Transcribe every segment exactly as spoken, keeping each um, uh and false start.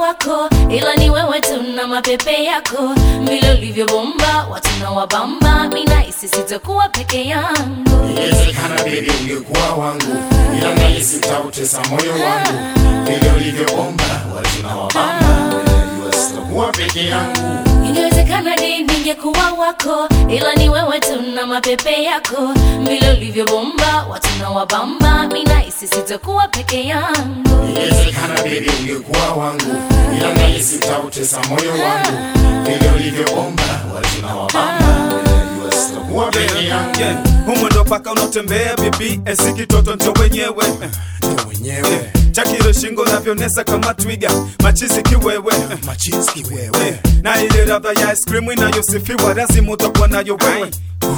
wako, ila ni wewe tu na mapepe yako. Vile ulivyo bomba, watu na wabamba, mimi nahisi sitakuwa peke yangu. Inawezekana baby ungekuwa wangu, ila nahisi utautesa moyo wangu. Vile ulivyo bomba, watu na wabamba, najua sitakuwa peke yangu. Inawezekana ningekuwa wako, ila ni wewe tu na mapepe yako. Vile ulivyo bomba, watu na wabamba, mimi nahisi sitakuwa peke yangu. Inawezekana baby ungekuwa wangu, ila nahisi utautesa moyo wangu. Vile ulivyo bomba, watu na wabamba, najua sitakuwa peke yangu. Humo ndo paka unatembea bibi, esi kitoto ndio wenyewe. Ndio wenyewe. Chakiro shingo navyonesa kama twiga, machizi kiwewe, machizi kiwewe. Na ile ladha ya ice cream inayosifiwa lazima utakuwa nayo wewe.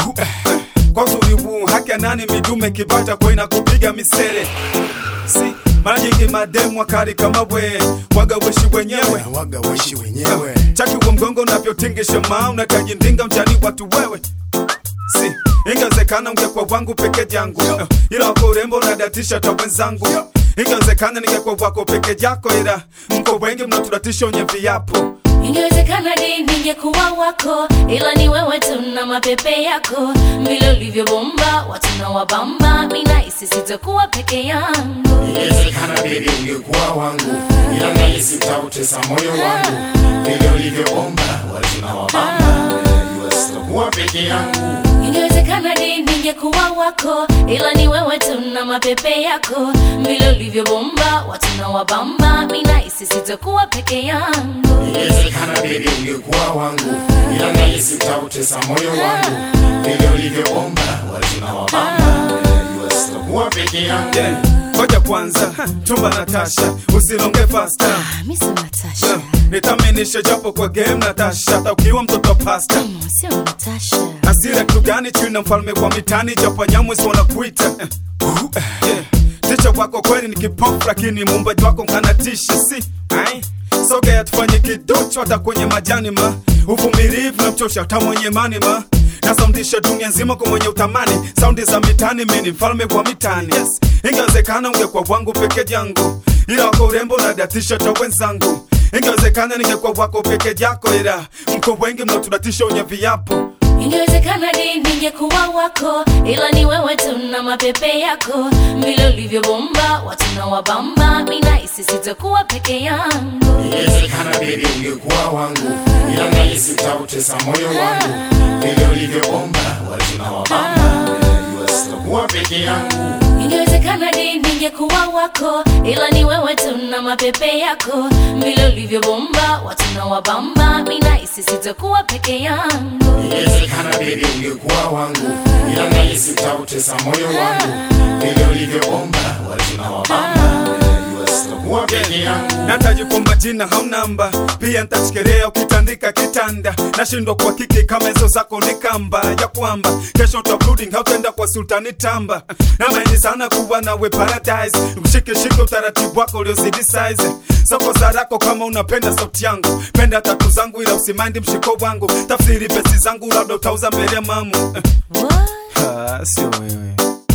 Kwa uzuri huu haki nani midume kibata kwa inakupiga misele. Si mara nyingi mademu wakali kama we, waga weshi wenyewe, waga weshi wenyewe. Chaki kwa mgongo unavyotingisha maa, unataji ndinga mchani watu wewe. Si ingewezekana ungekuwa wangu peke yangu, ila wako urembo unadatisha hata wenzangu. Ingewezekana ningekuwa wako peke yako, ila mko wengi mnaturatisha wenye viapo. Ingewezekana ningekuwa wako, ila ni wewe tu na mapepe yako. Vile ulivyo bomba, watu na wabamba, mimi nahisi sitakuwa peke yangu. Inawezekana baby ungekuwa wangu, ila nahisi utautesa moyo wangu. Vile ulivyo bomba, watu na wabamba, najua sitakuwa peke yangu. Inawezekana ningekuwa wako, ila ni wewe tu na mapepe yako. Vile ulivyo bomba, watu na wabamba, mimi nahisi sitakuwa peke yangu. Inawezekana baby ungekuwa wangu, ila nahisi utautesa moyo wangu. Vile ulivyo bomba, watu na wabamba, najua sitakuwa peke yangu. Ngoja kwanza, chumba Natasha, usilonge faster. Ah, mimi si Natasha. Nitaminisha japo kwa game Natasha, hata ukiwa mtoto pasta. Mimi sio Natasha. Asira kitu gani chini mfalme kwa mitani, japo nyamwezi wanakuita. Yeah. Ticha wako kweli ni kipofu, lakini muumbaji wako mkanatisha, si? Ai? Sogea tufanye kidocho hata kwenye majani ma. Uvumilivu na mchosha hata mwenye mani ma. Na soundisha dunia nzima kwa mwenye utamani. Soundi za mitani, mimi ni mfalme kwa mitani. Yes. Ingewezekana ungekuwa wangu peke yangu, ila wako urembo unadatisha hata wenzangu. Ingewezekana ningekuwa wako peke yako, ila mko wengi mnaturatisha wenye viapo. Ingewezekana ningekuwa wako, ila ni wewe tu na mapepe yako. Vile ulivyo bomba, watu na wabamba, mimi nahisi sitakuwa peke yangu. Inawezekana baby ungekuwa wangu, ila nahisi utautesa moyo wangu. Vile ulivyo bomba, watu na wabamba, najua sitakuwa peke yangu. Ingewezekana ningekuwa wako, ila ni wewe tu na mapepe yako. Vile ulivyo bomba, watu na wabamba, mimi nahisi sitakuwa peke yangu. Inawezekana baby ungekuwa wangu, ila nahisi utautesa moyo wangu. Vile ulivyo bomba, watu na wabamba, najua sitakuwa peke yangu. Nataji kwa majina hau namba, pia ntachikelea ukitandika kitanda. Nashindwa kwa kiki kama hizo zako ni kamba, ya kwamba kesho utablooding hautenda kwa sultani tamba. Na maini sana kuwa nawe paradise, nikushike shike utaratibu wako uliozidi size. Soko zarako kama unapenda sauti yangu, penda tatu zangu ila usimindi mshiko wangu. Tafsiri pesi zangu labda utauza mbele ya mamu. What? Sio wewe.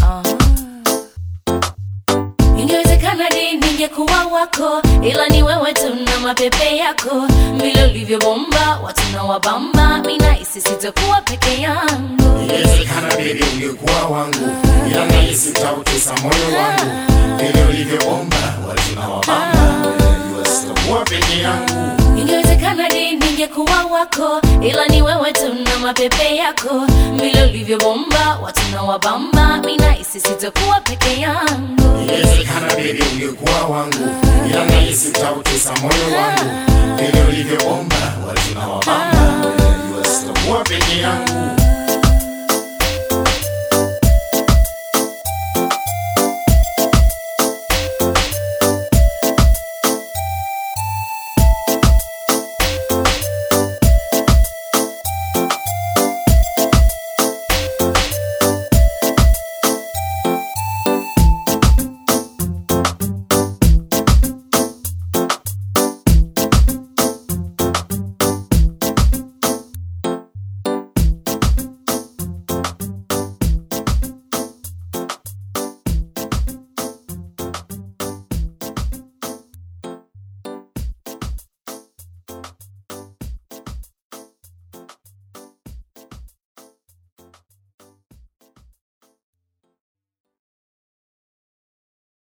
Ingewezekana ningekuwa wako, ila ni wewe tu na mapepe yako. Vile ulivyo bomba, watu na wabamba, mimi nahisi sitakuwa peke yangu. Inawezekana baby ungekuwa wangu, ila nahisi utautesa moyo wangu. Vile ulivyo bomba, watu na wabamba, najua sitakuwa peke yangu. Ingewezekana ningekuwa wako, ila ni wewe tu na mapepe yako. Vile ulivyo bomba, watu na wabamba, mimi nahisi sitakuwa peke yangu. Inawezekana baby ungekuwa wangu, ila nahisi utautesa moyo wangu. Vile ulivyo bomba, watu na wabamba, najua sitakuwa peke yangu.